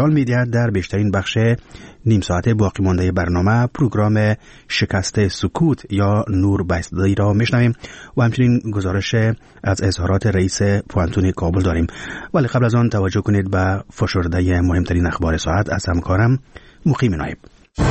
احتمال می‌دهد در بیشترین بخش نیم ساعت باقی مانده برنامه پروگرام شکست سکوت یا نور بایستادی را میشنویم و همچنین گزارش از اظهارات رئیس پوانتون کابل داریم. ولی قبل از آن توجه کنید به فشرده مهمترین اخبار ساعت از همکارم مقیم نایب.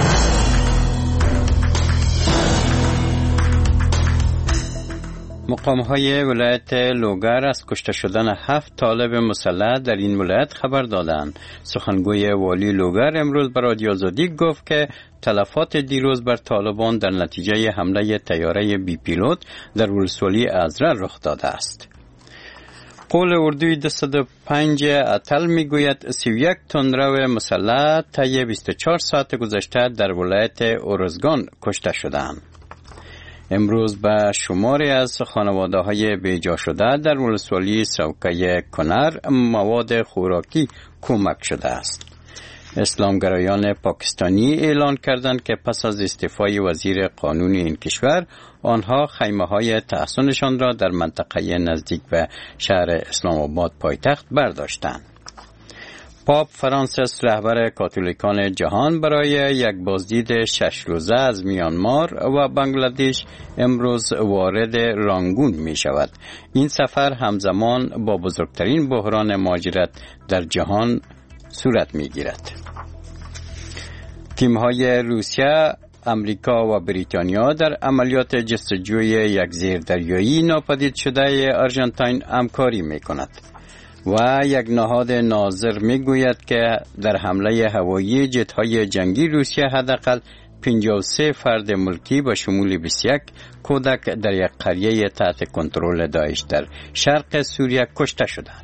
مقام‌های ولایت لوگر از کشته شدن 7 طالب مسلح در این ولایت خبر دادند. سخنگوی والی لوگر امروز به رادیو آزادی گفت که تلفات دیروز بر طالبان در نتیجه حمله طیاره بی پیلوت در ولسوالی ازرا رخ داده است. قول اردوی 205 اتل میگوید 31 تندرو مسلح طی 24 ساعت گذشته در ولایت اورزگان کشته شدند. امروز به شماری از خانواده‌های بیجا شده در ولسوالی سوکه کنر مواد خوراکی کمک شده است. اسلامگرایان پاکستانی اعلان کردند که پس از استعفای وزیر قانون این کشور آنها خیمه‌های تحصنشان را در منطقه نزدیک به شهر اسلام آباد پایتخت برداشتند. پاپ فرانسیس رهبر کاتولیکان جهان برای یک بازدید 6 روزه از میانمار و بنگلادش امروز وارد رانگون می شود. این سفر همزمان با بزرگترین بحران مهاجرت در جهان صورت می گیرد. تیم‌های روسیه، امریکا و بریتانیا در عملیات جستجوی یک زیردریایی ناپدید شده آرژانتین همکاری می کند. و یک نهاد ناظر میگوید که در حمله هوایی جت‌های جنگی روسیه حداقل 53 فرد ملکی به شمول 21 کودک در یک قریه تحت کنترل داعش در شرق سوریه کشته شدند.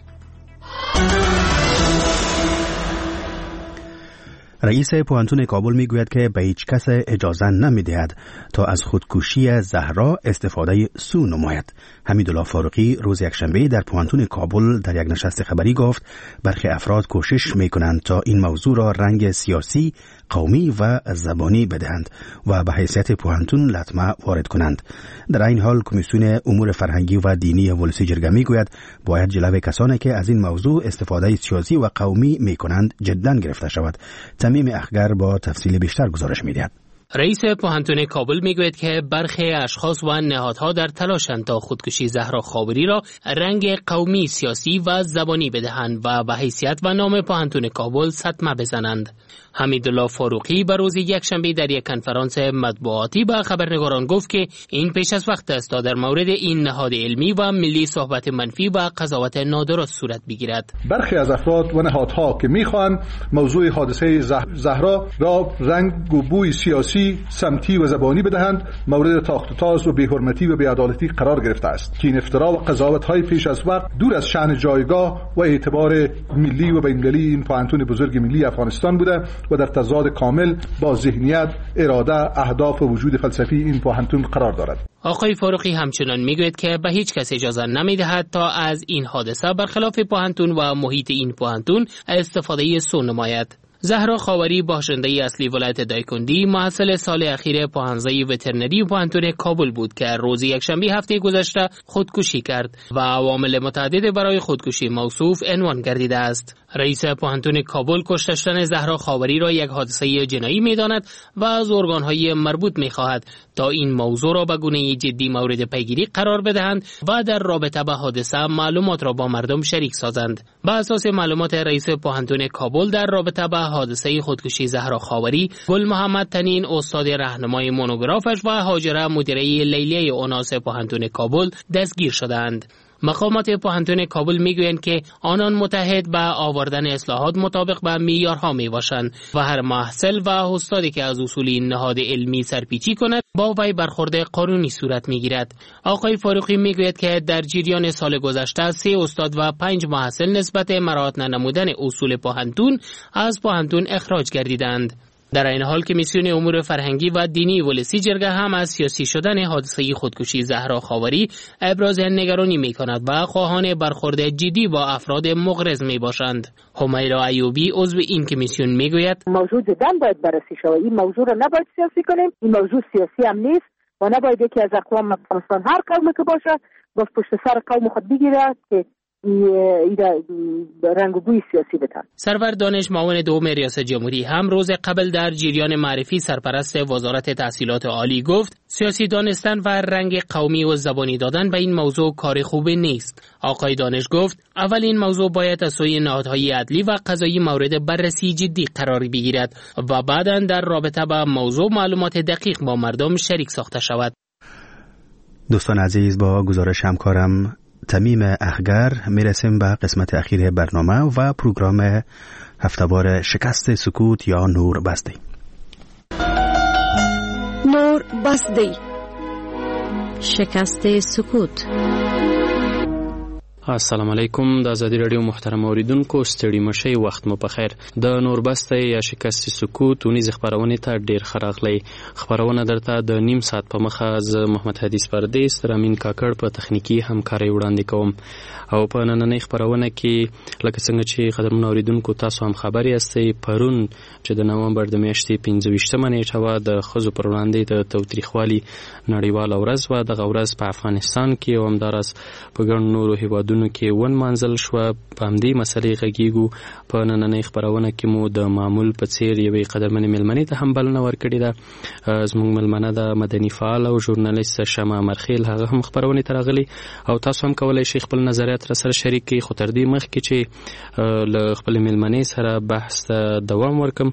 رئیس پوانتون کابل میگوید که به هیچ کس اجازه نمیدهد تا از خودکشی زهرا استفاده سو نماید. حمیدالله فاروقی روز یکشنبه در پوانتون کابل در یک نشست خبری گفت برخی افراد کوشش میکنند تا این موضوع را رنگ سیاسی، قومی و زبانی بدهند و به حیثیت پوانتون لطمه وارد کنند. در این حال کمیسیون امور فرهنگی و دینی ولسی جرگه میگوید باید جلوی کسانی که از این موضوع استفاده سیاسی و قومی میکنند جدا گرفته شود. تمیم اخگر با تفصیل بیشتر گزارش میدهد. رئیس پوهنتون کابل میگوید که برخی اشخاص و نهادها در تلاشند تا خودکشی زهرا خاوری را رنگ قومی، سیاسی و زبانی بدهند و به حیثیت و نام پوهنتون کابل صدمه بزنند. حمیدالله فاروقی به روز یکشنبه در یک کنفرانس مطبوعاتی به خبرنگاران گفت که این پیش از وقت است تا در مورد این نهاد علمی و ملی صحبت منفی و قضاوت نادرست صورت بگیرد. برخی از افراد و نهادها که میخواهند موضوع حادثه زهرا را رنگ و بوی سیاسی، سمتی و زبانی بدهند، مورد تاخت و تاز و بی‌حرمتی و بی‌عدالتی قرار گرفته است که این افترا و قضاوت‌های پیش از وقت دور از شأن جایگاه و اعتبار ملی و بین‌المللی این پوهنتون بزرگ ملی افغانستان بوده و در تضاد کامل با ذهنیت، اراده، اهداف و وجود فلسفی این پوهنتون قرار دارد. آقای فاروقی همچنان میگوید که به هیچ کس اجازه نمیدهد تا از این حادثه برخلاف پوهنتون و محیط این پوهنتون استفاده سو نماید. زهرا خاوری باشنده اصلی ولایت دایکندی محصل سال اخیر پوهنځی وترنری پوهنتون کابل بود که روز یکشنبه هفته گذشته خودکشی کرد و عوامل متعدد برای خودکشی موصوف عنوان گردیده است. رئیس پوهنتون کابل کشته شدن زهرا خاوری را یک حادثه جنایی می‌داند و از ارگان‌های مربوط می‌خواهد تا این موضوع را به گونه جدی مورد پیگیری قرار بدهند و در رابطه با حادثه معلومات را با مردم شریک سازند. بر اساس معلومات رئیس پوهنتون کابل در رابطه با حادثه خودکشی زهرا خاوری، گل محمد تنین استاد راهنمای مونوگرافش و هاجره مدیره لیلیه اوناس پوهنتون کابل دستگیر شدند. مقامات پوهنتون کابل میگویند که آنان متحد به آوردن اصلاحات مطابق به معیارها میباشند و هر محصل و استادی که از اصول این نهاد علمی سرپیچی کند با وی برخورد قانونی صورت میگیرد. آقای فاروقی میگوید که در جریان سال گذشته 3 استاد و 5 محصل نسبت مراعات ننمودن اصول پوهنتون از پوهنتون اخراج گردیدند. در این حال کمیسیون امور فرهنگی و دینی ولسی جرگه هم از سیاسی شدن حادثه خودکشی زهرا خاوری ابراز نگرانی می‌کند و خواهان برخورد جدی با افراد مغرض میباشند. همیرا ایوبی عضو این کمیسیون میگوید موضوع جدا باید بررسی شود. این موضوع را نباید سیاسی کنیم. این موضوع سیاسی هم نیست و نباید یکی از اقوام افغانستان هر قومی که باشه با پشت سر قوم خود بگیرد که رنگ و بوی سیاسی بدن. سرور دانش معاون دوم ریاست جمهوری هم روز قبل در جریان معرفی سرپرست وزارت تحصیلات عالی گفت سیاسی دانستن و رنگ قومی و زبانی دادن به این موضوع کار خوب نیست. آقای دانش گفت اول این موضوع باید از سوی نهادهای عدلی و قضایی مورد بررسی جدی قرار بگیرد و بعداً در رابطه با موضوع معلومات دقیق با مردم شریک ساخته شود. دوستان عزیز، با گزارش همکارم تمیم اخگر میرسیم به قسمت اخیر برنامه و پروگرام هفتهوار شکست سکوت یا نور بستی. نور بستی، شکست سکوت. السلام علیکم. د ازادي رادیو محترم اوریدونکو، ستړي مشئ، وخت مو په خیر. د نوربسته یا شکست سکوت ونیز خبرونه ته ډیر خراغلی. خبرونه درته د نیم ساعت په مخه ز محمد حدیث پردیس تر امین کاکړ په تخنیکی همکاري وړاندې کوم. او په نننۍ خبرونه کې لکه څنګه چې قدرمن اوریدونکو تاسو هم خبري یاستئ، پرون چې د نومبر د میاشتې 25مه نیټه و د خزو پر وړاندې د توتریخوالي نړیواله ورځ و. دغه ورځ په افغانستان کې او همدارس په ګڼ نورو هیوادونو کې ونمانځل شوه. په همدې مسلې غږیږو. په نننۍ خبرونه کې مو د معمول په څیر یوې قدرمنې مېلمنې ته هم بلنه ورکړې ده. زموږ مېلمنه د مدني فعال او ژورنالیست شمع مرخیل، هغه هم خبرونه ته راغلي او تاسو هم کولای شئ خپل نظریات را سره شریک کړئ. خو تر دې مخکې چې له خپل مېلمنې سره بحث ته دوام ورکم،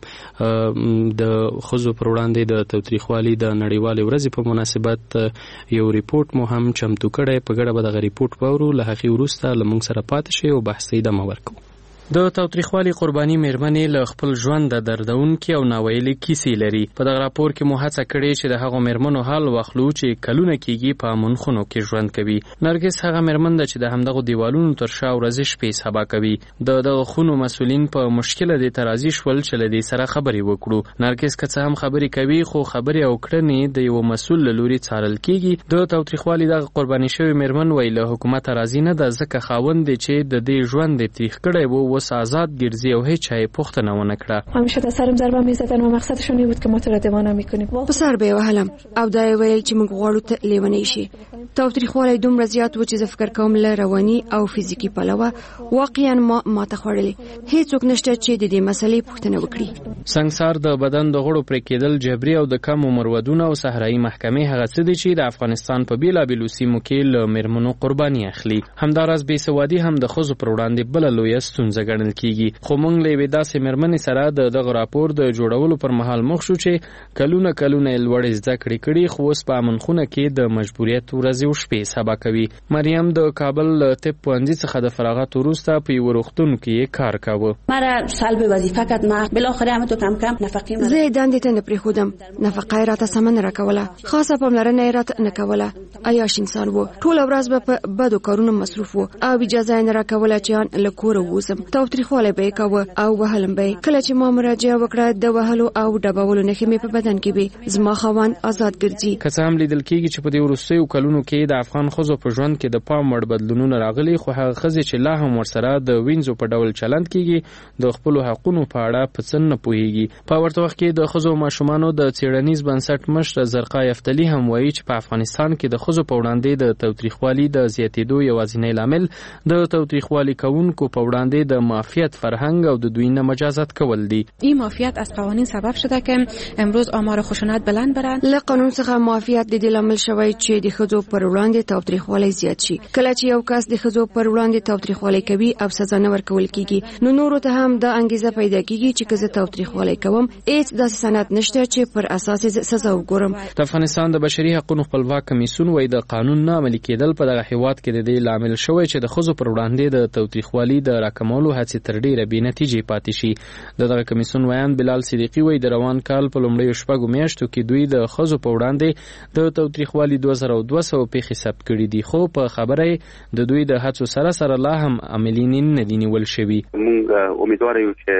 د ښځو پر وړاندې د تاوتریخوالي د نړیوالې ورځې په مناسبت یو ریپورت مو هم چمتو کړی. په ګډه به دغه ریپورت واورو. له هغې وروسته له موږ سره پاتې شئ او بحث ته ادامه ورکوو. د تاوتریخوالي قرباني مېرمنې له خپل ژوند د دردونکې او ناویلې کیسې لري. په دغه راپور کې مو هڅه کړې چې د هغو مېرمنو حال واخلو چې کلونه کېږي په امن خونو کې ژوند کوي. نرګس هغه مېرمن ده چې د همدغو دیوالونو تر شا ورځې شپې سبا کوي. د دغه خونو مسؤلین په مشکله دې ته راضي شول چې له دې سره خبرې وکړو. نرګس که څه هم خبرې کوي، خو خبرې او کړنې د یو مسؤل له لوري څارل کېږي. د تاوتریخوالي دغه قرباني شوې مېرمن وایي له حکومته راضي نه ده، ځکه خاوند دی چې د دې ژوند دې تریخ کړی و آزاد گرزی و هیچ چای پختنه و نکره. همیشه در سرم ضربه میزدن و مقصدشون این بود که ما تو را دیوانه میکنیم. په سر به وهلم او دا ویل چې موږ غواړو ته لیونی شي. تاوتریخوالی دومره زیات و چې زه فکر کوم له رواني او فزیکی پلوه واقعا ما ته خوړلې. هیڅوک نشته چې د دې مسلې پوښتنه وکړي. سنگسار د بدن د غړو پرې کېدل، جبري او د کم عمر ودونه او صحرایي محکمې هغه څه دي چې د افغانستان په بیلابیلو سیمو کې له مېرمنو قرباني اخلي. همداراز بېسوادي هم د ښځو پر وړاندې بله لویه ستونزه ګڼل کېږي. خو موږ له یوې داسې مېرمنې سره د دغه راپور د جوړولو پر مهال مخ شو چې کلونه یې لوړې زده کړې کړي، خو اوس په امنخونه کې د مجبوریت ورځې او شپې سبا کوي. مریم د کابل طب پوهنځي څخه د فراغت وروسته په یوه روغتون کې کار کاوه. مرا سلب وظیفه کرد. ما بالاخره هم تو کم نفقه زه دندې ته نه پرېښودم. نفقه یې راته سمه نه راکوله، خاصه پاملرنه یې راته نه کوله. عیاش انسان و، ټوله ورځ به په بدو کارونو مصروف و او اجازه یې نه راکوله چې ان له کوره ووځم. تاوتریخوالی به یې کاوه او وهلم به یې. کله چې ما مراجعه وکړه د وهلو او ډبولو نښې مې په بدن کې وې. زما خاوند آزاد ګرځي. که څه هم لیدل کېږي چې په دې وروستیو کلونو کې د افغان ښځو په ژوند کې د پام وړ بدلونونه راغلي، خو هغه ښځې چې لا هم ورسره د وینځو په ډول چلند کېږي د خپلو حقونو په اړه په څه نه پوهېږي. په ورته وخت کې د ښځو او ماشومانو د څېړنیز بنسټ مشر زرقا یفتلي هم وایي چې په افغانستان کې د ښځو په وړاندې د تاوتریخوالي د زیاتېدو یوازینی لامل د تاوتریخوالي کوونکو په وړاندې د معافیت فرهنګ او د دوی نه مجازات کول دي. این معافیت از قوانین سبب شده که امروز آمار خشونت بلند برند. له قانون څخه معافیت د دې لامل شوی چې د ښځو پر وړاندې تاوتریخوالی زیات شي. کله چې یو کس د ښځو پر وړاندې تاوتریخوالی کوي او سزا نه ورکول کیږي، نو نورو ته هم دا انګیزه پیدا کیږي چې که زه تاوتریخوالی کوم، هیڅ داسې سند نشته چې پر اساس سزا وګورم. د افغانستان د بشري حقوقو خپلواک کمیسیون وایي د قانون نه عملي کېدل په دغه هیواد کې د دې لامل شوی چې د ښځو پر وړاندې د تاوتریخوالي د راکمولو هڅې تر ډیره بې نتیجې پاتې شي. دغه کمیسیون ویان بلال صدیقي وایي د روان کال په لومړیو شپږو میاشتو کې دوی د ښځو په وړاندې د تاوتریخوالي 2200 پیښې ثبت کړي دي، خو په خبره د دوی د هڅو سره سره لا هم عملي نه دي نیول شوي. موږ امیدوار یو چې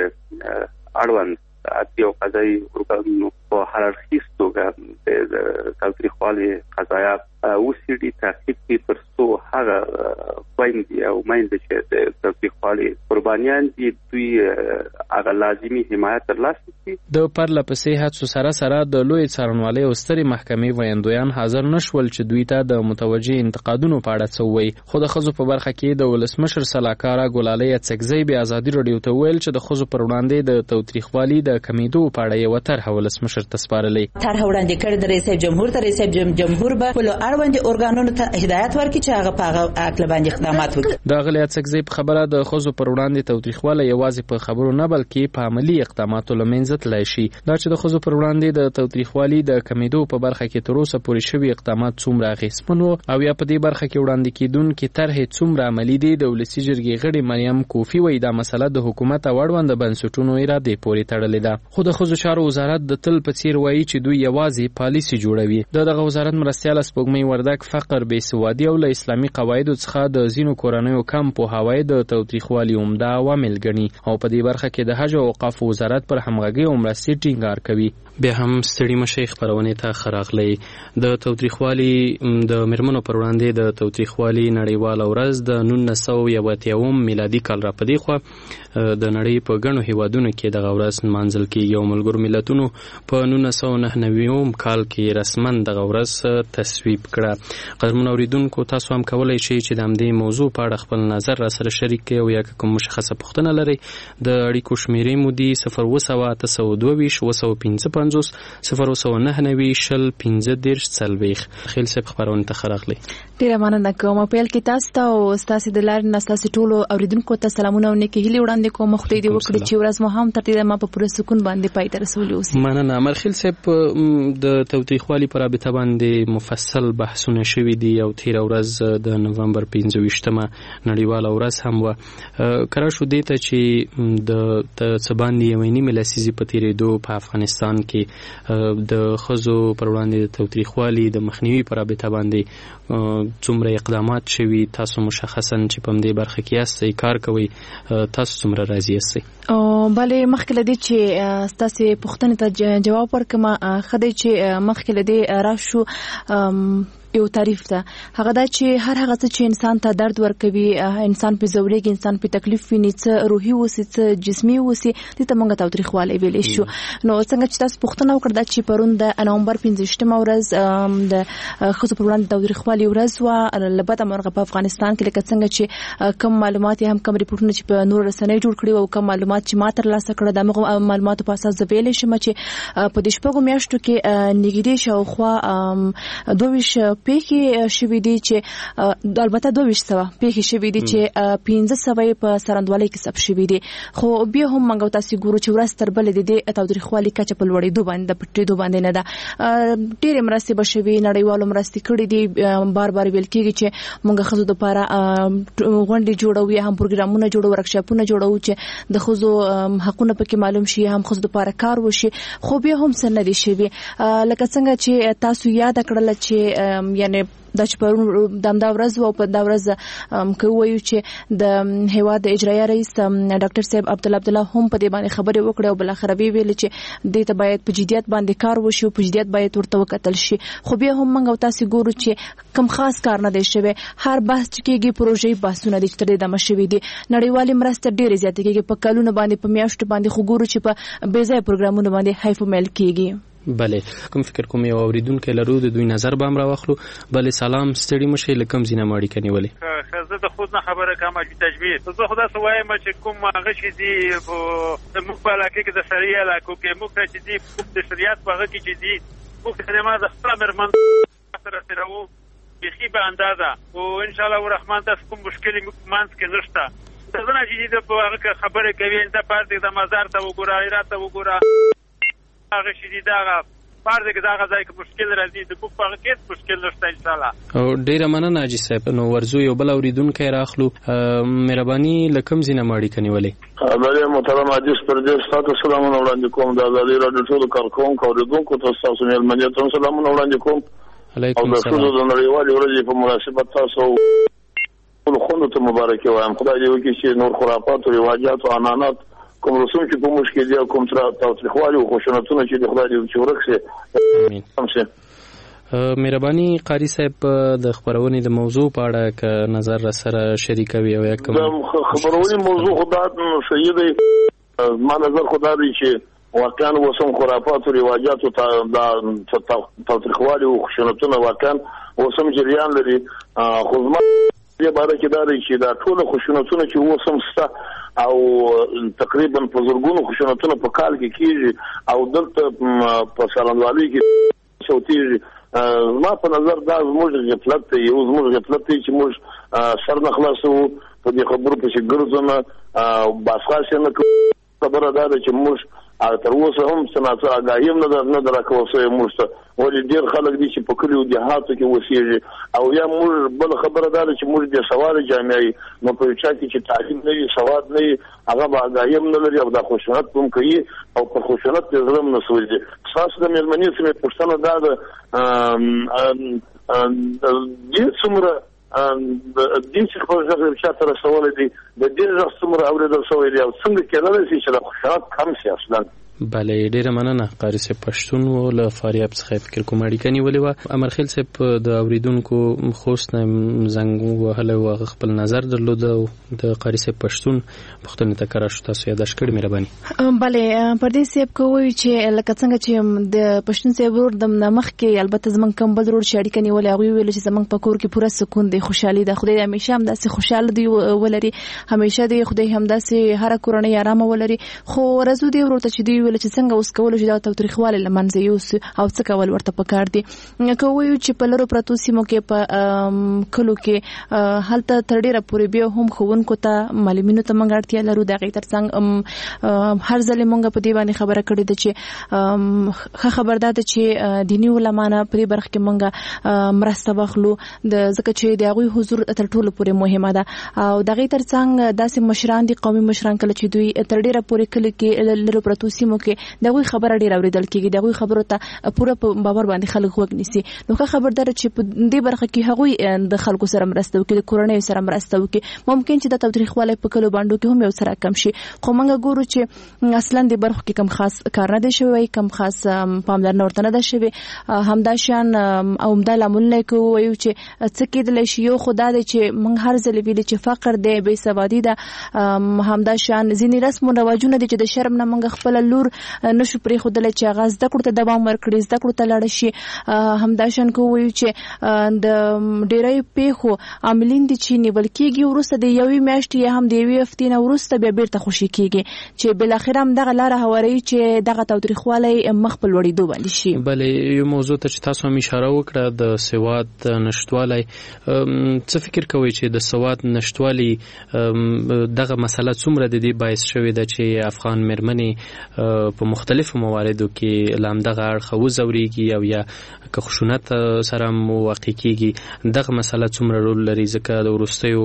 اړوند عدلي او قضایي ارګانونو په هر اړخیز توګه د تاوتریخوالي قضایا وسیړي تعقیب کړي تر څو هغه خویندې او میندې چې د تاوتریخوالي قربانیان دي دوی هغه لازمي حمایت ترلاسه کړي. د پرله پسې هڅو سره د لوی څارنوالۍ او سترې محکمې ویاندویان حاضر نشول چې دوی ته د متوجه انتقادونو په اړه څه ووایي. خو د ښځو په برخه کې د ولسمشر سلاکاره ګلالۍ اڅکزۍ بیا ازادي راډیو ته ویل چې د ښځو پر وړاندې د تاوتریخوالي د کمیدو په اړه یوه طرحه ولسمشر ته سپارلې. طرحه وړاندې کړې د رئیس جمهور ته. رئیس جمهور به ولو اړوند ارګانونو ته هدایت ورکړي چې هغه په هغه اکل باندې اقدامات وکړي. د غلې اڅکزۍ په خبره د ښځو پر وړاندې تاوتریخوالی یوازې په خبرو نه بلکې په عملي اقداماتو له منځه تللی شي. دا چې د ښځو پر وړاندې د تاوتریخوالي د کمیدو په برخه کې تر اوسه پورې شوي اقدامات څومره اغېزمن وو او یا په دې برخه کې وړاندې کېدونکې طرحې څومره عملي دي، د ولسي جرګې غړي مریم کوفي وایي دا مسله د حکومت او اړونده بنسټونو ارادې پورې تړلې ده. خو د ښځو چارو وزارت د تل په څیر وایي چې دوی یوازې پالیسي جوړوي. دغه وزارت مرستیاله سپوږمۍ وردګ فقر، بېسوادي او له اسلامي قواعدو څخه د ځینو کورنیو کم پوهاوی د تاوتریخوالي عمده عوامل ګڼي او په دې برخه کې د حج او اوقافو وزارت پر همغږۍ او مرستې ټینګار کوي. بیا هم ستړي مشي خبرونې ته ښه راغلی. د تاوتریخوالي د میرمنو پر وړاندې د تاوتریخوالي نړیواله ورځ د 1981 میلادي کال را پدې خوا د نړۍ په ګڼو هیوادونو کې دغه ورځ نمانځل کېږي او ملګرو ملتونو په 1999 کال کې رسما دغه ورځ تصویب کړه. قدرمنو اوریدونکو، تاسو هم کولی شئ چې د همدې موضوع په اړه خپل نظر را سره شریک کړئ او یا کوم مشخصه پوښتنه لرئ د اړیکو شمیرې مو دي 02822 02990 خیل صاحب خبرونه ته خراغلی. ډیره مننه کوم. په کې تاسو ته او تاسو د لارې نسل ټولو اوریدونکو ته سلامونه او نیکی هیلې وړاندې کوم. خدای دې وکړي چې ورځ مو هم تر دې ما په پوره سکون باندې پای ته رسولي اوسي. مننه. مرخیل صاحب د توتیخوالي پر رابطه باندې مفصل بحثونه شوي دي او تیر ورځ د نومبر 15مه نړیواله ورځ هم و. کرا شو دې ته چې د څباندې یوې نیمې لسیزې په تیرېدو په افغانستان کې د ښځو پر وړاندې د توتریخوالي د مخنیوي پر رابطه باندې څومره اقدامات شوي، تاسو مشخصا چې په دې برخه کې یاستئ کار کوئ، تاسو څومره راضي یاستئ؟ بلې مخکې له دې چې تاسو پوښتنې ته جواب ورکړم، خدای چې مخکې له دې راشو یو تعریف ده، هغه دا چې هر هغه څه چې انسان ته درد ورکوي، انسان په زوړېږي، انسان په تکلیف ویني، څه روحي وسی څه جسمي وسی، دې ته موږ تاوتریخوالی ویلی شو. نو څنګه چې تاسو پوښتنه وکړه چې پرون د نومبر 15مه ورځ د ښځو پر وړاندې تاوتریخوالي ورځ وه، البته مرغه په افغانستان کې لکه څنګه چې کم معلومات هم کم ریپورټونه چې په نورو رسنیو جوړ کړي او کم معلومات چې ما ترلاسه کړه، د هغو معلوماتو په اساس زه ویلی شم چې په دې شپږو میاشتو کې نږدې شاوخوا 22 پیښې شوي دي چې البته 2200 پیښې شوي دي چې 1500 په سرندوالۍ کې ثبت شوي دي. خو بیا هم موږ تاسو ګورو چې ورځ تر بلې د دې تاوتریخوالي کچه په لوړېدو باندې د پټېدو باندې نه ده. ډېرې مرستې به شوي، نړیوالو مرستې کړي دي، بار بار ویل کېږي چې موږ ښځو دپاره غونډې جوړوو یا هم پروګرامونه جوړوو، ورکشاپونه جوړوو چې د ښځو حقونه پکې معلوم شي، هم ښځو دپاره کار وشي. خو بیا هم څه نه دي شوي. لکه څنګه چې تاسو یاد کړله چې یعنی دا چې پرون د همدا ورځ او په دا ورځ که ووایو چې د هیواد اجرایه رئیس ډاکټر صاحب عبدالله هم په دې باندې خبرې وکړې او بالاخره ویل چې دې ته باید په جدیت باندې کار وشي او په جدیت باید ورته وکتل شي. خو بیا هم موږ تاسو ګورو چې کم خاص کار نه دی شوی. هر بحث چې کېږي پروژې بحثونه دي چې تر دې دمه شوي دي. نړیوالې مرستې ډېرې زیاتې کېږي په کلونو باندې، په میاشتو باندې، خو ګورو چې په بې ځایه پروګرامونو باندې حیف و میل کېږي. بله، کوم فکر کوم یو اوریدونکی لرو، د دوی نظر به هم راواخلو. بله، سلام، ستړي مه شئ، له کوم ځای نه مو اړیکه نیولې؟ زه د خود نه خبره کوم چې تجوید زه خو داسې وایم چې کوم هغه چې دي زموږ په علاقې کې د شرعي علاقو کې موږ ته چې دي د شریعت په هغه کې چې دي موږ ته ما د خپله مېرمن سره تېروو بیخي به اندازه، خو انشاءالله الرحمن داسې کوم مشکل منځ کې نشته. زه نه چې د په هغه کې خبرې کوي، د پارتې د مزار ته وګوره، ایرات ته وګوره، هغه شدید هغه پارده کې دغه ځای کې مشکل راځي، د کوم هغه کې مشکل نشته ان شاء الله. او ډیره مننه حاجی صاحب. نو ورزو یو بل اوریدونکی راخلو، مهرباني لکم زینه ماړی کني ولې؟ بله محترم حاجی پردیس تاسو سلامونه وړاندې کوم. د ازادي راډیو ټولو کارکوونکو اوریدونکو ته تاسو مېلمنې ته سلامونه وړاندې کوم. علیکم السلام. او د نړیوالې ورځې په مناسبت تاسو ټول خوندو ته مبارکي وایم. خدای دې وکړي چې نور خرافات او رواجات او عنعنات کوم رسوم چې په مشکل دي او کوم تاوتریخوالي او خشونتونه چې د خدای دې چې ورک شي. امين. مهرباني قاری صاحب د خبرونې د موضوع په اړه ک نظر سره شریکوي او کوم د خبرونې موضوع خدای صحیح دی. ما نظر خدا دی چې واقعا وسم خرافات او رواجات او تاریخوالي او خشونتونه واقعا وسم جریان لري. خو ما دې باره کې دا دی چې دا ټول خشونتونه چې وسم ستا او تقریبا په زرګونو خشونتونه په کال کې کیږي او دلته په سالنوالي کې شوتي ما په نظر دا زموږ غفلت دی، یو زموږ غفلت دی چې موږ سر نه خلاصو په دې خبرو پسې ګرځو نه باسخاص نه خبره دا ده چې موږ تر اوسه هم څنګه آگاهی نه درکوو سوی موږ ته، ولې ډېر خلک دي چې په کلیو دیهاتو کې اوسېږي او یا موږ بل خبره دا ده چې موږ د سواد جامعي نو په چا کې چې تعلیم نه وي سواد نه وي هغه به آگاهی هم نه لري او د خشونت هم کوي او پر خشونت د زړه نه سوځي. تاسو د مېلمنې سمې پوښتنه دا ده دې څومره دې چې خپل ځای چاته رسولې دي د دې ځای څومره اورېدل شوی دی او څنګه کېدلی شي چې د خشونت کم شي اصلا. بله ډیره مننه قاری صاحب پښتون و له فاریاب څخه فکر کوم اړیکه نیولې وه. امرخیل صاحب د اوریدونکو خوست نه زنګ وهلی و هغه خپل نظر درلود او د قاری صاحب پښتون پوښتنې ته کره شو. تاسو یاداښت کړئ مهرباني. بله پردیس صاحب که وایو چې لکه څنګه چې د پښتون صاحب ورور د مخکې البته زموږ کوم بل ورور چې اړیکه نیولې هغوی ویل چې زموږ په کور کې پوره سکون دی، خوشحالي ده، خدای همیشه همداسې خوشحاله دی ولري، همیشه دی خدای همداسې هره کورنۍ ارامه ولري. خو رزو دی ورور ته چې دوی ویل چې څنګه اوس کولو چې دا تاوتریخوالی له منځه یوسو او څه کول ورته پکار دي. که وایو چې په لرو پرتو سیمو کې په کلو کې هلته تر ډېره پورې بیا هم ښوونکو ته معلمینو ته موږ اړتیا لرو. د هغې تر څنګ هر ځلې موږ په دې باندې خبره کړې ده چې ښه خبر دا ده چې دیني علما نه په دې برخه کې موږ مرسته واخلو ځکه چې د هغوی حضور تر ټولو پورې مهمه ده. او د هغې تر څنګ داسې مشران دي قومي مشران کله چې دوی تر ډېره پورې کلي کې لرو پرتو سیمو کې دغه خبره ډیر اوریدل کیږي، دغه خبرو ته پوره باور باندې خلک وګ نیسي. نو که خبردار چې په دې برخه کې هغه د خلکو سره مرسته وکړي، د کورنۍ سره مرسته وکړي، ممکن چې د تاوتریخوالي په کلو باندې کې هم یو سره کم شي. خو موږ ګورو چې اصلا د برخه کې کم خاص کار نه دی شوی، کم خاص پاملرنه ورته نه ده شوی. همداشان او همدا لامل کوي چې څه کېدل شي. یو خدای دې چې موږ هر ځل ویل چې فقر دی، بې سوادي ده، همداشان ځینې رسم او رواجونه دي چې د شرم نه موږ خپل لور نشو پرې خودلې چې هغه زده کړو ته دوام ورکړي، زده کړو ته لاړ شي. همداشان کوي چې د ډېرې پیښو عاملین دي چې نیول کېږي وروسته د یوې میاشتې یا هم د یوې هفتې نه وروسته بیا بیرته خوشي کېږي چې بالاخره هم دغه لاره هواروي چې دغه تاوتریخوالی مخ په لوړېدو باندې شي. بله یو موضوع ته چې تاسو هم اشاره وکړه د سواد نشتوالی، څه فکر کوئ چې د سواد نشتوالی دغه مسله څومره د دې باعث شوې ده چې افغان مېرمنې په مختلفو مواردو کې لامدغه اړخه وځورېږي او یا که خشونت سره موقع کېږي؟ دغه مسله څومره رول لري؟ ځکه د وروستیو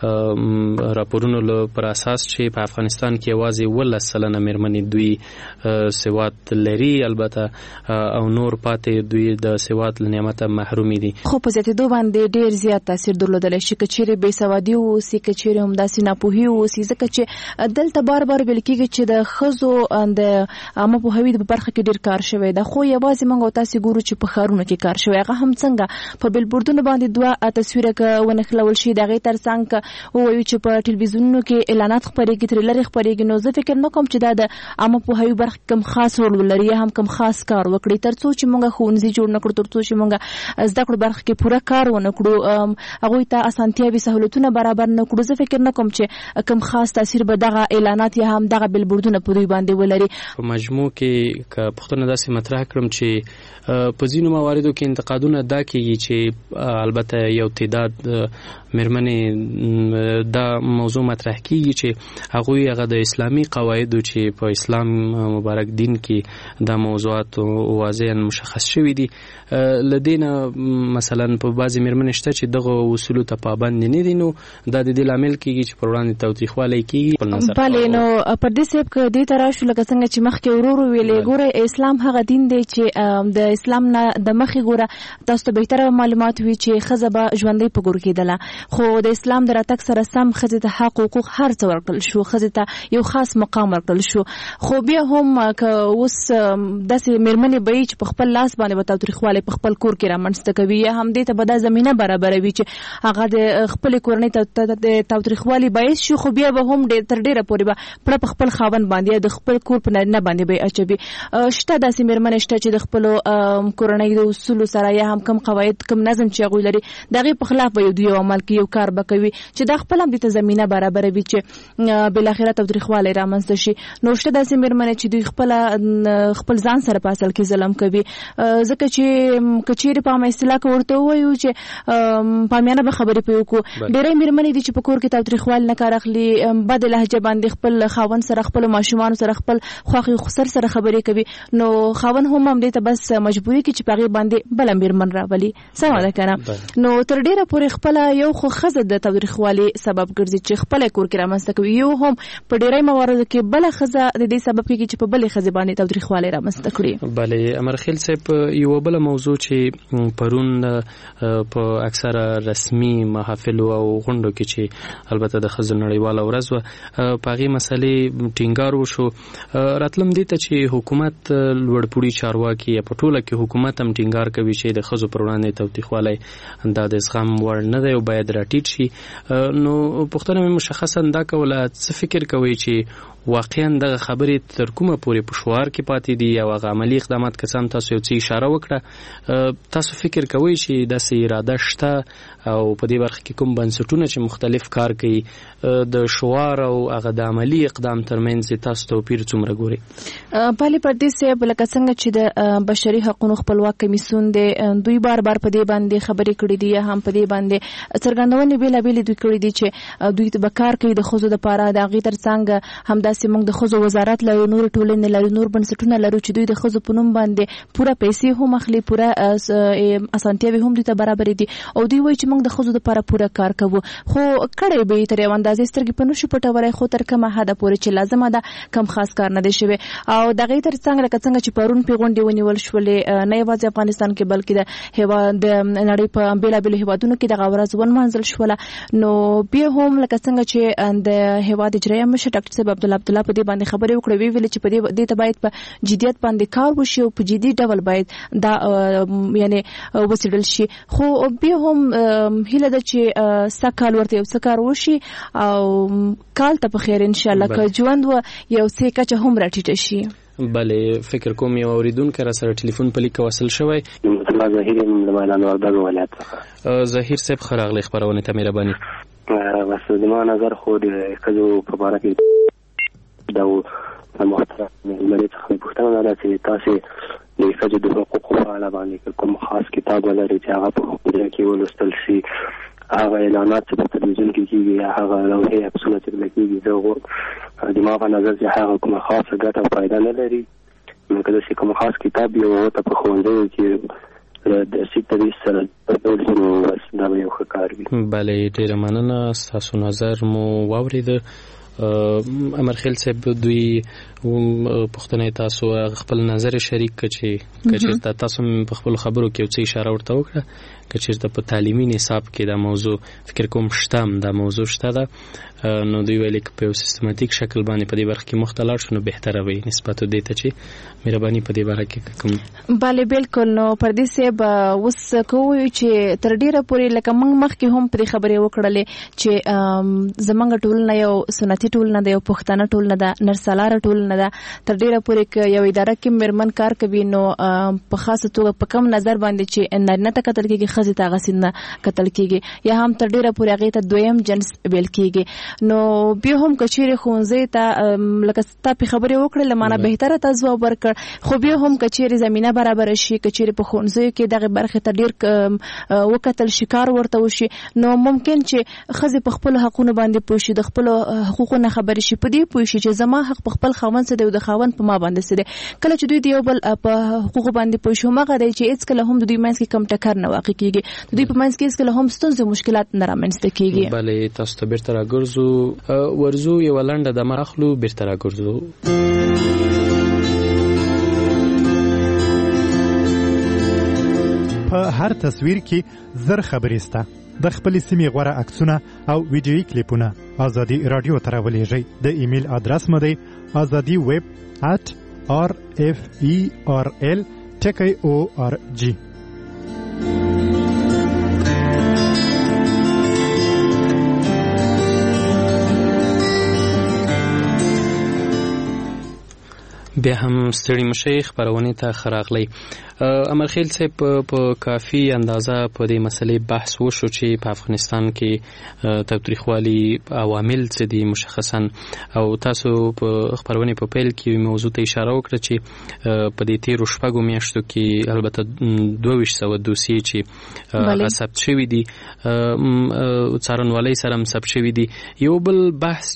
راپورونو پر اساس چې په افغانستان کې یوازې 11 سلنه مېرمنې دوی سواد لري، البته او نور پاتې دوی د سواد له نعمته محرومې دي. خو په زیاتېدو باندې ډېر زیات تاثیر درلودلی شي که چیرې بې سوادي واوسي، که چیرې همداسې ناپوهي واوسي، ځکه چې دلته بار بار ویل کېږي چې د ښځو د عامه پوهاوي په برخه کې ډېر کار شوی ده. خو یوازې موږ او تاسې ګورو چې په ښارونو کې کار شوی، هغه هم څنګه په بیلبورډونو باندې 2 تصویره ونښلول شي، د هغې تر څنګ ووایو چې په ټلویزیونونو کې اعلانات خپرېږي، ترې لرې خپرېږي. نو زه فکر نه کوم چې دا د عامه پوهاوي برخه کم خاص رول ولري یا هم کم خاص کار وکړي. تر څو چې موږ ښوونځي جوړ نه کړو، تر څو چې موږ زده کړو برخه کې پوره کار ونه کړو، هغوی ته اسانتیاوې سهولتونه برابر نه کړو، زه فکر نه کوم چې کم خاص تاثیر به دغه اعلانات یا هم دغه بیلبورډونه په دوی باندې ولري. په مجموع کې که پوښتنه داسې مطرح کړم چې په ځینو مواردو کې انتقادونه دا کېږي چې البته یو تعداد مېرمنې دا موضوع مطرح کېږي چې هغوی هغه د اسلامي قواعدو چې په اسلام مبارک دین کې دا موضوعات واضحاً مشخص شوي دي، له دې نه مثلا په بعضې مېرمنې شته چې دغه اصولو ته پابند نه دي، نو دا د دې لامل کېږي چې پر وړاندې تاوتریخوالی کېږي. بلې نو پردي صاحب که دې ته راشو لکه څنګه چې مخکې ورور ویلې، ګوره اسلام هغه دین دی چې د اسلام نه د مخې ګوره تاسو ته بهتره معلومات وي چې ښځه به ژوندۍ په ګور کېدله، خو د اسلام د راتګ سره سم ښځې ته حق حقوق هر څه ورکړل شو، ښځې ته یو خاص مقام ورکړل شو. خو بیا هم که اوس داسې مېرمنې به وي چې په خپل لاس باندې به تاوتریخوالی په خپل کور کې رامنځته کوي یا هم دې ته به دا زمینه برابروي چې هغه د خپلې کورنۍ ته تاوتریخوالی تاوتریخوالي باعث شي خو بیا به هم تر ډیره پورې به پړه په خپل خاوند باندې د خپل کور په نارینه باندې به اچوي. شته داسې مېرمنې شته چې د خپلو کورنۍ د اصولو سره یا هم کم قواعد کم نظم چې هغوی لري د هغې په خلاف به یو عمل کوي، یو کار به کوي چې دا خپل هم دې ته زمینه برابروي چې بالاخره تاوتریخوالی رامنځته شي. نو شته داسې مېرمنې چې دوی خپل ځان سره په اصل کې ظلم کوي، ځکه چې که چیرې په عامه اصطلاح کې ورته ووایو چې پامیانه به خبرې پرې وکړو، ډېری مېرمنې دي چې په کور کې تاوتریخوالي نه کار اخلي، بد لهجه باندې خپل خاوند سره خپلو ماشومانو سره خپل خواښې خسر سره خبرې کوي، نو خاوند هم همدې ته بس مجبوري کوي چې په هغې باندې بله مېرمن راولي. سمه ده که نه؟ نو تر ډېره پورې خپله یو خو ښځه د تاوتریخوالي سبب ګرځي چې خپله کور کې رامنځته کوي، یو هم په ډېری مواردو کې بله ښځه د دې سبب کېږي چې په بلې ښځې باندې تاوتریخوالی رامنځته کړي. بله امرخیل صاحب، یوه بله موضوع چې پرون په اکثره رسمي محافلو او غونډو کې چې البته د ښځو نړیواله ورځ وه په هغې مسلې ټینګار وشو، راتلم دې ته چې حکومت لوړپوړي چارواکي یا په ټوله کې حکومت هم ټینګار کوي چې د ښځو پر وړاندې تاوتریخوالی دا د زغم وړ نه دی او باید راټیټ شي. نو پوښتنه مې مشخصا دا کوله، څه فکر کوئ چې واقعا دغه خبرې تر کومه پورې په شعار کې پاتې دي یا هغه عملي اقدامات که څه هم تاسو یو څه اشاره وکړه، تاسو فکر کوئ چې داسې اراده شته او په دې برخه کې کوم بنسټونه چې مختلف کار کوي د شعار او هغه د عملي اقدام ترمنځ تاسو توپیر څومره ګورئ؟ بله پردیس صاحب، لکه څنګه چې د بشري حقونو خپلواک کمیسیون دی، دوی بار بار په دې باندې خبرې کړې دي یا هم په دې باندې څرګندونې بېلابېلې دوی کړې دي چې دوی به کار کوي د ښځو دپاره، د هغې تر څنګ همداسې موږ د ښځو وزارت لرو، نور ټولنې لرو، نور بنسټونه لرو چې دوی د ښځو په نوم باندې پوره پیسې هم اخلي، پوره اسانتیاوې هم دوی ته برابرې دي او دوی وایي چې موږ د ښځو دپاره پوره کار کوو. خو کړی به یې تر یو اندازې سترګې په نشو پټولی، خو تر کومه حده پورې چې لازمه ده کم خاص کار نه دی شوی. او د هغې تر څنګ لکه څنګه چې پرون پې غونډې ونیول شولې، نه یوازې افغانستان کې بلکې د نړۍ په بېلابېلو هېوادونو کې دغه ورځ ونمانځل شوله. نو بیا هم لکه څنګه چې د هېواد اجرایه مشر ډاکټر صاحب عبدالله په دې باندې خبرې وکړې، ویې ویلې چې په دې ته باید په جدیت باندې کار وشي او په جدي ډول باید دا یعنی وڅېړل شي. خو بیا هم هیله ده چې سږ کال ورته یو څه کار وشي او کال ته په خیر انشاءالله که ژوند و یو څه کچه هم راټیټه شي. بله فکر کوم یو اوریدونکی را سره ټلیفون په لیک وصل شوی. ظهیر یم د میدان وردګ ولایت څخه. ظهیر صاحب ښه راغلی خپرونې ته مهرباني. بس زما نظر خو د ښځو په باره کې د محترم مېرمنې څخه پوښتنه ده چې تاسې د ښځو د حقوقو په اړه باندې کوم خاص کتاب ولرئ چې هغه په حکومت کې ولوستل شي، هغه اعلانات چې په تلویزیون کې کېږي یا هغه لوحې عکسونه چې لیکيږي، زه زما په نظر چې هغه کومه خاصه ګټه او فایده نه لري. نو که داسې کوم خاص کتاب یو ته په ښوونځیو کې د درسي تدریس سره بدل شي نو بس دا به یو ښه کار وي. بله ډېره مننه، ستاسو نظر مو واورېده. امرخیل صاحب، دوی پوښتنه تاسو خپل نظر شریک کړئ چې چېرته تاسو په خپل خبرو کې یو څه اشاره ورته وکړه که چېرته په تعلیمي نصاب کې دا موضوع فکر کوم شته دا موضوع شته ده، نو دوی ویلي که په یو سیستماتیک شکل باندې په دې برخه کې مخته لاړ شو نو بهتره وي نسبت دې ته چې مهرباني په دې باره کې کوم. بله بالکل. نو پردیس صاحب اوس کوو چې تر ډېره پورې لکه موږ مخکې هم پرې خبرې وکړلې چې زموږ ټولنه یو سنتي ټولنه ده، یو پښتانه ټولنه ده، نرسالاره ټولنه ده. تر ډېره پورې که یو اداره کې مېرمن کار کوي نو په خاصه توګه په کم نظر باندې چې نارینه ته کتل کېږي، ښځې ته هغسې نه کتل کېږي، یا هم تر ډېره پورې هغې ته دویم جنس ویل کېږي. نو بیا هم که چیرې ښوونځي ته لکه ستا پې خبرې وکړې له مانه بهتره ته ځواب ورکړ، خو بیا هم که چیرې زمینه برابره شي، که چیرې په ښوونځیو کې دغې برخې ته ډېر وکتل شي، کار ورته وشي، نو ممکن چې ښځې په خپلو حقونو باندې پوه شي، د خپلو حقوقو نه خبرې شي، په دې پوه شي چې زما حق په خپل خاوند څه دی او د خاوند په ما باندې څه دی. کله چې دوی د یو بل په حقوقو باندې پوه شي، هماغه دی چې هېڅکله هم د دوی منځ کې کم ټکر نه واقع کېږي، د دوی په منځ کې هېڅکله هم ستونزې مشکلات نه رامنځته کېږي. بله تاسو ته بېرته راګرځو، ورځو یوه لنډه دمه اخلو، بېرته راګرځو. په هر تصویر کې زر خبرې سته. د خپلې سیمې غوره عکسونه او ویډیویي کلیپونه ازادي راډیو ته راولېږئ. د ایمیل ادرس مو دی azadi@referl.org. بیا هم ستړي مشي خبرونه ته خراغلی. امرخیل صاحب په کافي اندازه په دې مسلې بحث وشو چې په افغانستان کې تاوتریخوالي عوامل څه دي مشخصا، او تاسو په خبرونه په پیل کې موضوع ته اشاره وکړه چې په دې تیرو شپږو میاشتو کې البته 2200 دوسیې چې ثبت شوي دي څارنوالۍ سره هم ثبت شوي دي. یو بل بحث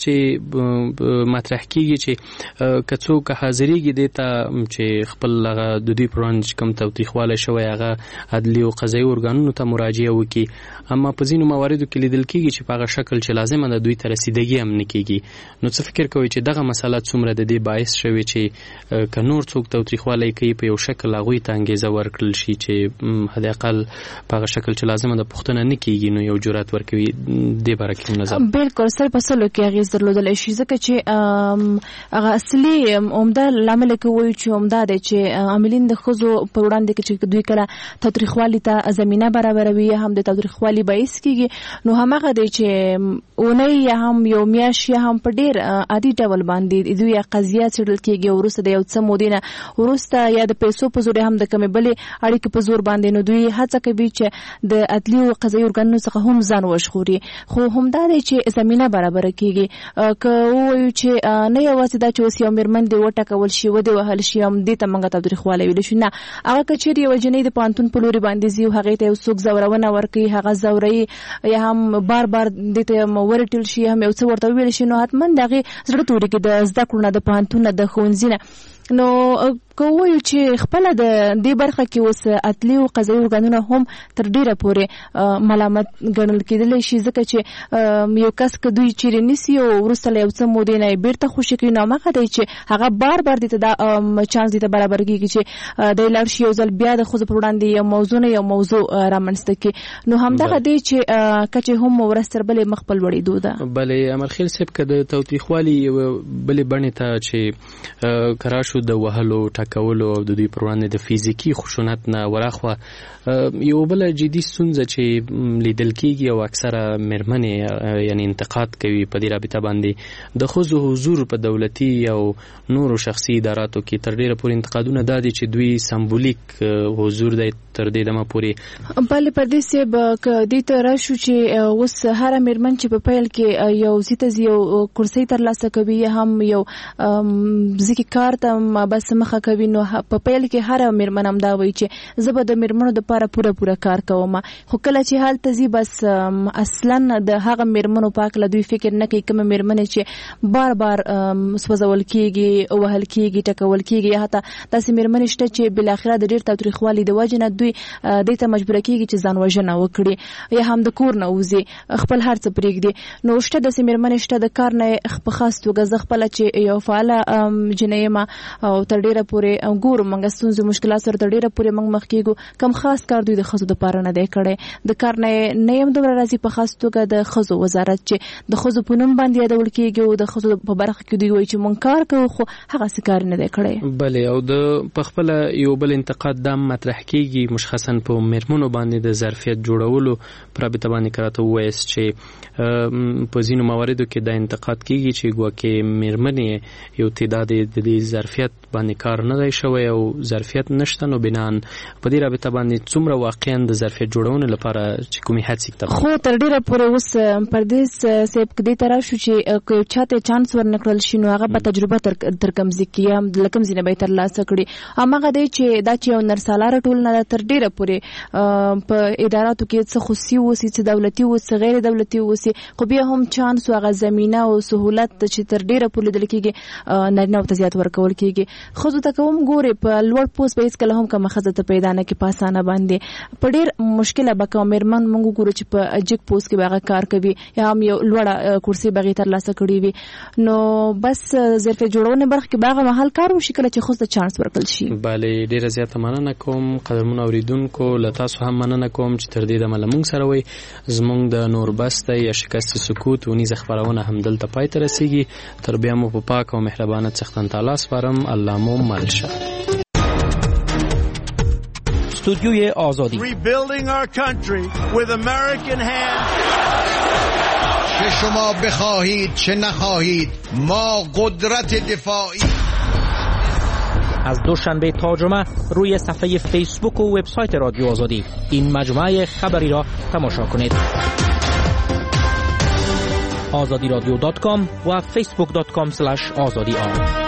چې مطرح کیږي چې که څوک حاضرېږي دې ته چې خپل هغه د دوی پر وړاندې کوم تاوتریخوالی شوی هغه عدلي او قضایي ارګانونو ته مراجعه وکړي، اما په ځینو مواردو کې لیدل کېږي چې په هغه شکل چې لازمه ده دوی ته رسیدګي هم نه کېږي. نو څه فکر کوئ چې دغه مسله څومره د دې باعث شوې چې که نور څوک تاوتریخوالی کوي په یو شکل هغوی ته انګېزه ورکړل شي چې حداقل په هغه شکل چې لازمه ده پوښتنه نه کېږي نو یو جرأت ورکوي؟ دې باره کې نظر بالکل سر په سلو کې اغېز درلودلی شي، ځکه چې هغه اصلي عمده لامل کې وایو چې عمده دی چې عاملین د ښځو په وړاندې کې چې دوی کله تاوتریخوالي ته زمینه برابروي یا هم د تاوتریخوالي باعث کېږي، نو هماغه دی چې اونۍ یا هم یو میاشت یا هم په ډېر عادي ډول باندې دوی قضیه څېړل کېږي، وروسته د یو څه مودې نه وروسته یا د پیسو په زور هم د کومې بلې اړیکې په زور باندې نو دوی هڅه کوي چې د عدلي او قضایي ارګانونو څخه هم ځان وژغوري. خو همدا دی چې زمینه برابره کېږي. که ووایو چې نه یوازې دا چې اوس یو مېرمن دې وټکول شي ودې وهل شي هم دې ته موږ تاوتریخوالی ویلی شو، نه، هغه که چېرې یوه جنۍ د پوهنتون په لوري باندې ځي او هغې ته یو څوک زورونه ورکوي، هغه زوروي یا هم بار بار دې ته ورټل شي، هم یو څه ورته وویل شي، نو حتما د هغې زړه تورې کې د زده کړو نه، د پوهنتون نه، د ښوونځي نه. نو که وایو چې خپله د دې برخه کې اوس عدلي او قضایي ارګانونه هم تر ډېره پورې ملامت ګڼل کېدلی شي، ځکه چې یو کس که دوی چیرې نیسي او وروسته له یو څه مودې نه یې بېرته خوشي کوي، نو هماغه دی چې هغه بار بار دې ته دا چانس دې ته برابر کېږي چې دی لاړ شي یو ځل بیا د ښځو پر وړاندې یو موضوع نه یو موضوع رامنځته کړي. نو همدغه دی چې کچې هم ورځ تر بلې مخ په لوړېدو ده. بلې امرخیل صاحب که د تاوتریخوالي بلې بڼې ته چې که راشو د وهلو ټکولو او د دوی پر وړاندې د فزیکي خشونت نه وراخوا یو بله جدي ستونزه چې لیدل کېږي او اکثره مېرمنې یعنې انتقاد کوي په دې رابطه باندې د ښځو حضور په دولتي او نورو شخصي اداراتو کې تر ډېره پورې انتقادونه دا دي چې دوی سمبولیک حضور دی تر دې دمه پورې. بلې پردې صاحب که دې ته راشو چې اوس هره مېرمن چې په پیل کې یو ځای ته ځي یو کرسۍ ترلاسه کوي یا هم یو ځای کې کار ته بس مخه کوي، نو په پیل کې هره مېرمن هم دا وایي چې زه به د مېرمنو دپاره پوره کار کوم، خو کله چې هلته ځي بس اصلا د هغه مېرمنو په هکله دوی فکر نه کوي. کومه مېرمنې چې بار بار سوځول کېږي، وهل کېږي، ټکول کېږي، یا حتی داسې مېرمنې شته چې بالاخره د ډېر تاوتریخوالي د وجې نه دوی دې ته مجبوره کېږي چې ځان وژنه وکړي یا هم د کور نه وځي، خپل هر څه پرېږدي. نو شته داسې مېرمنې شته د کار نه په خاص توګه زه خپله چې یو فعاله جنۍ یم او تر ډېره پورې ګورو موږ ستونزې مشکلات سره تر ډېره پورې موږ مخ کېږو. کوم خاص کار دوی د ښځو دپاره نه دی کړی، د کار نه یم دومره راځي، په خاص توګه د ښځو وزارت چې د ښځو په نوم باندې یادول کېږي او د ښځو په برخه کې دوی وایي چې موږ کار کوو، خو هغسې کار نه دی کړی. بلې او د پخپله یو بل انتقاد دا مطرح کېږي مشخصا په مېرمنو باندې د ظرفیت جوړولو په رابطه باندې که راته ووایاست چې په ځینو مواردو کې دا انتقاد کېږي چې ګواکې مېرمنې یو تعداد د دې ظرفیت باندې کار نه دی شوی او ظرفیت نشته، نو بنان په دې رابطه باندې څومره واقعا د ظرفیت جوړونې لپاره چې کومې هڅې ته خو تر ډېره پورې اوس پردیس صاحب که دې ته راشو چې که یو چا ته چانس ورنکړل شي نو هغه به تجربه تر کوم ځای کې هم له کوم ځای نه به یې ترلاسه کړي. هماغه دی چې دا چې یو نرسالاره ټولنه ده تر ډېره پورې په اداراتو کې څه خصوصي اوسي، څه دولتي اوسي، څه غیر دولتي اوسي، خو بیا هم چانس او هغه زمینه او سهولت چې تر ډېره پورې لیدل کېږي نارینه‌و ته زیات ورکول کېږي. ښځو ته که هم ګورې په لوړ پوست به هېڅکله هم کومه ښځه ته پیدا نه کړي په اسانه باندې، په ډېر مشکله به کومه مېرمن موږ وګورو چې په جګ پوست کې به هغه کار کوي یا هم یو لوړه کرسۍ به هغې ترلاسه کړې وي. نو بس ظرفیت جوړونې برخه کې به هغه مهال کار وشي کله چې ښځو ته چانس ورکړل شي. بلې ډېره زیاته مننه کوم قدرمنو اورېدونکو، له تاسو هم مننه کوم چې تر دې دمه له موږ سره وئ. زموږ د نوربسته یا شکست سکوت ونیزه خپرونه همدلته پای ته رسیږي. تر بیا مو په پاک او مهربانه څښتن تعالی سپارم. الله مو مل شه. استودیوی آزادی Rebuilding our country with American hands. چه شما بخواهید چه نخواهید ما قدرت دفاعی از دوشنبه تا جمعه روی صفحه فیسبوک و وبسایت رادیو آزادی این مجموعه خبری را تماشا کنید. azadiradyo.com و facebook.com/azadi